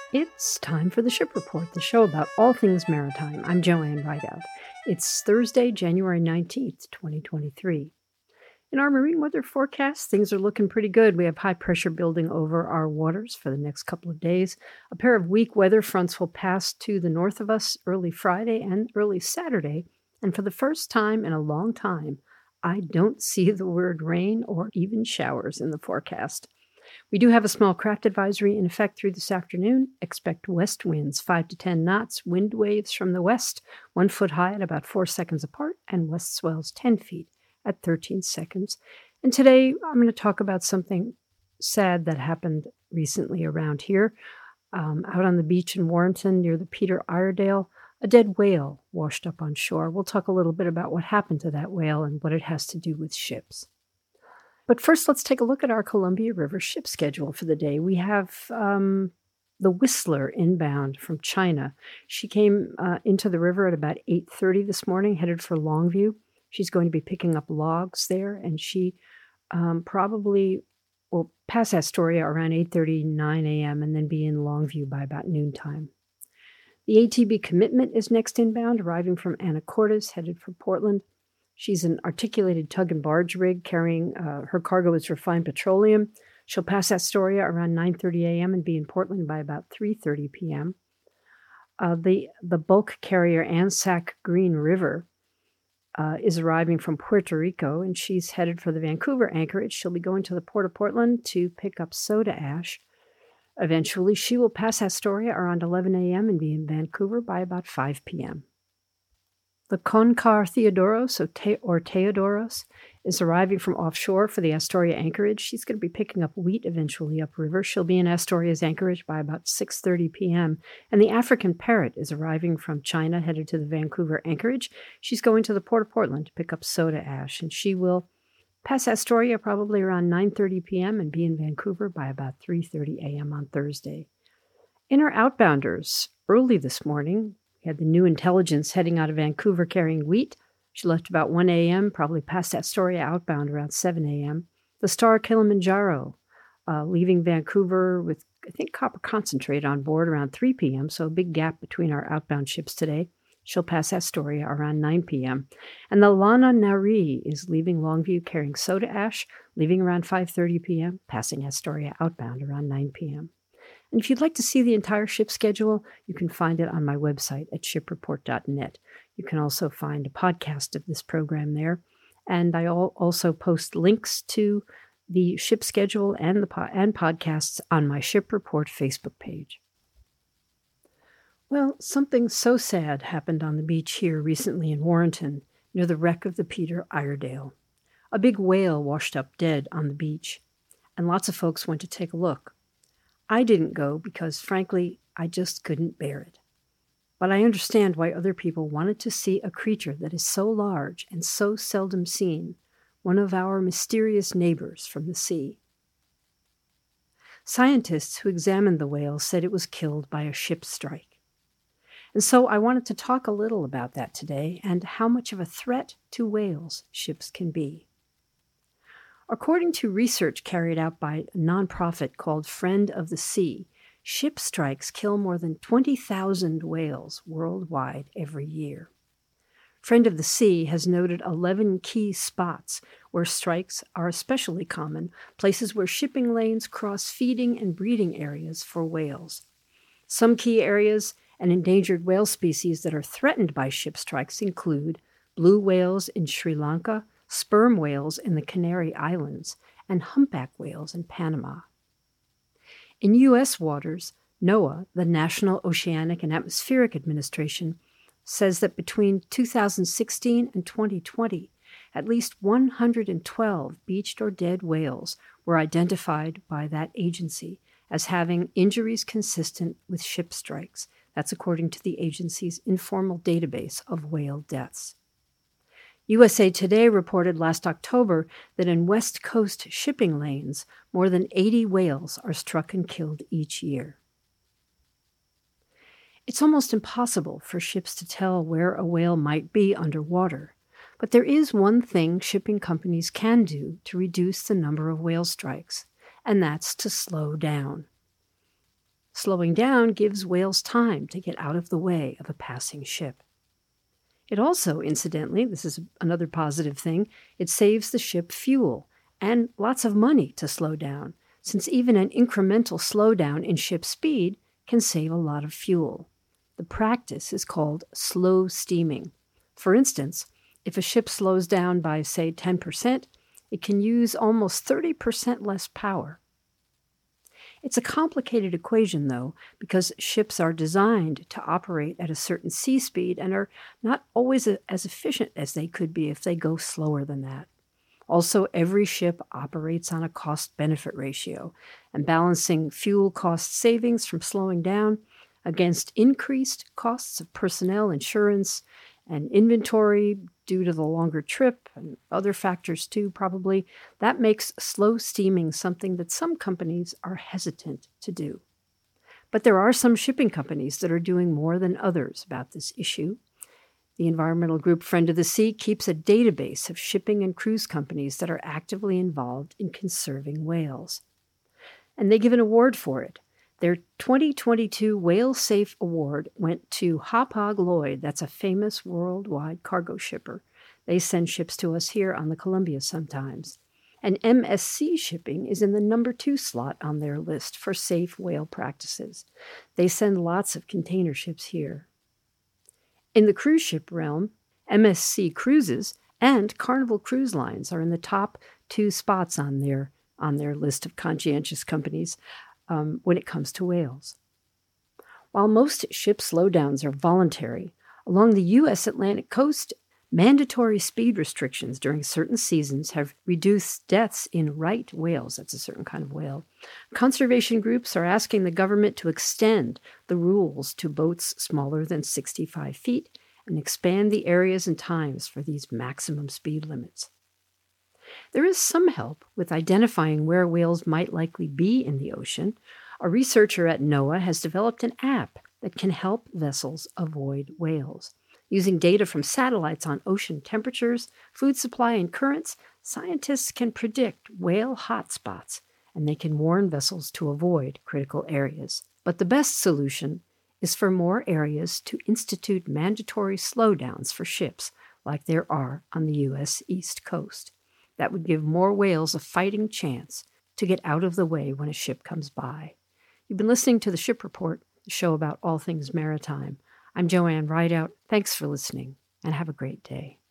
It's time for the Ship Report, the show about all things maritime. I'm Joanne Rideout. It's Thursday, January 19th, 2023. In our marine weather forecast, things are looking pretty good. We have high pressure building over our waters for the next couple of days. A pair of weak weather fronts will pass to the north of us early Friday and early Saturday. And for the first time in a long time, I don't see the word rain or even showers in the forecast. We do have a small craft advisory in effect through this afternoon. Expect west winds 5 to 10 knots, wind waves from the west, 1 foot high at about 4 seconds apart, and west swells 10 feet at 13 seconds. And today I'm going to talk about something sad that happened recently around here. Out on the beach in Warrenton near the Peter Iredale, a dead whale washed up on shore. We'll talk a little bit about what happened to that whale and what it has to do with ships. But first, let's take a look at our Columbia River ship schedule for the day. We have the Whistler inbound from China. She came into the river at about 8:30 this morning, headed for Longview. She's going to be picking up logs there, and she probably will pass Astoria around 8:39 a.m. and then be in Longview by about noontime. The ATB Commitment is next inbound, arriving from Anacortes, headed for Portland. She's an articulated tug and barge rig carrying her cargo is refined petroleum. She'll pass Astoria around 9:30 a.m. and be in Portland by about 3:30 p.m. The bulk carrier Anzac Green River is arriving from Puerto Rico, and she's headed for the Vancouver anchorage. She'll be going to the Port of Portland to pick up soda ash. Eventually, she will pass Astoria around 11 a.m. and be in Vancouver by about 5 p.m. The Concar Theodoros, or Teodoros, is arriving from offshore for the Astoria anchorage. She's going to be picking up wheat eventually upriver. She'll be in Astoria's anchorage by about 6:30 p.m. And the African Parrot is arriving from China, headed to the Vancouver anchorage. She's going to the Port of Portland to pick up soda ash, and she will pass Astoria probably around 9:30 p.m. and be in Vancouver by about 3:30 a.m. on Thursday. In our outbounders, early this morning, we had the New Intelligence heading out of Vancouver carrying wheat. She left about 1 a.m., probably past Astoria outbound around 7 a.m. The Star Kilimanjaro, leaving Vancouver with, I think, copper concentrate on board around 3 p.m., so a big gap between our outbound ships today. She'll pass Astoria around 9 p.m. And the Lana Nari is leaving Longview carrying soda ash, leaving around 5:30 p.m., passing Astoria outbound around 9 p.m. And if you'd like to see the entire ship schedule, you can find it on my website at shipreport.net. You can also find a podcast of this program there. And I also post links to the ship schedule and podcasts on my Ship Report Facebook page. Well, something so sad happened on the beach here recently in Warrenton, near the wreck of the Peter Iredale. A big whale washed up dead on the beach, and lots of folks went to take a look. I didn't go because, frankly, I just couldn't bear it. But I understand why other people wanted to see a creature that is so large and so seldom seen, one of our mysterious neighbors from the sea. Scientists who examined the whale said it was killed by a ship strike. And so I wanted to talk a little about that today and how much of a threat to whales ships can be. According to research carried out by a nonprofit called Friend of the Sea, ship strikes kill more than 20,000 whales worldwide every year. Friend of the Sea has noted 11 key spots where strikes are especially common, places where shipping lanes cross feeding and breeding areas for whales. Some key areas and endangered whale species that are threatened by ship strikes include blue whales in Sri Lanka, sperm whales in the Canary Islands, and humpback whales in Panama. In U.S. waters, NOAA, the National Oceanic and Atmospheric Administration, says that between 2016 and 2020, at least 112 beached or dead whales were identified by that agency as having injuries consistent with ship strikes. That's according to the agency's informal database of whale deaths. USA Today reported last October that in West Coast shipping lanes, more than 80 whales are struck and killed each year. It's almost impossible for ships to tell where a whale might be underwater, but there is one thing shipping companies can do to reduce the number of whale strikes, and that's to slow down. Slowing down gives whales time to get out of the way of a passing ship. It also, incidentally, this is another positive thing, it saves the ship fuel and lots of money to slow down, since even an incremental slowdown in ship speed can save a lot of fuel. The practice is called slow steaming. For instance, if a ship slows down by, say, 10%, it can use almost 30% less power. It's a complicated equation, though, because ships are designed to operate at a certain sea speed and are not always as efficient as they could be if they go slower than that. Also, every ship operates on a cost-benefit ratio, and balancing fuel cost savings from slowing down against increased costs of personnel, insurance, and inventory due to the longer trip and other factors too, probably, that makes slow steaming something that some companies are hesitant to do. But there are some shipping companies that are doing more than others about this issue. The environmental group Friend of the Sea keeps a database of shipping and cruise companies that are actively involved in conserving whales. And they give an award for it. Their 2022 Whale Safe Award went to Hapag-Lloyd. That's a famous worldwide cargo shipper. They send ships to us here on the Columbia sometimes. And MSC Shipping is in the number 2 slot on their list for safe whale practices. They send lots of container ships here. In the cruise ship realm, MSC Cruises and Carnival Cruise Lines are in the top 2 spots on their list of conscientious companies when it comes to whales. While most ship slowdowns are voluntary, along the U.S. Atlantic coast, mandatory speed restrictions during certain seasons have reduced deaths in right whales. That's a certain kind of whale. Conservation groups are asking the government to extend the rules to boats smaller than 65 feet and expand the areas and times for these maximum speed limits. There is some help with identifying where whales might likely be in the ocean. A researcher at NOAA has developed an app that can help vessels avoid whales. Using data from satellites on ocean temperatures, food supply, and currents, scientists can predict whale hotspots, and they can warn vessels to avoid critical areas. But the best solution is for more areas to institute mandatory slowdowns for ships like there are on the U.S. East Coast. That would give more whales a fighting chance to get out of the way when a ship comes by. You've been listening to The Ship Report, the show about all things maritime. I'm Joanne Rideout. Thanks for listening, and have a great day.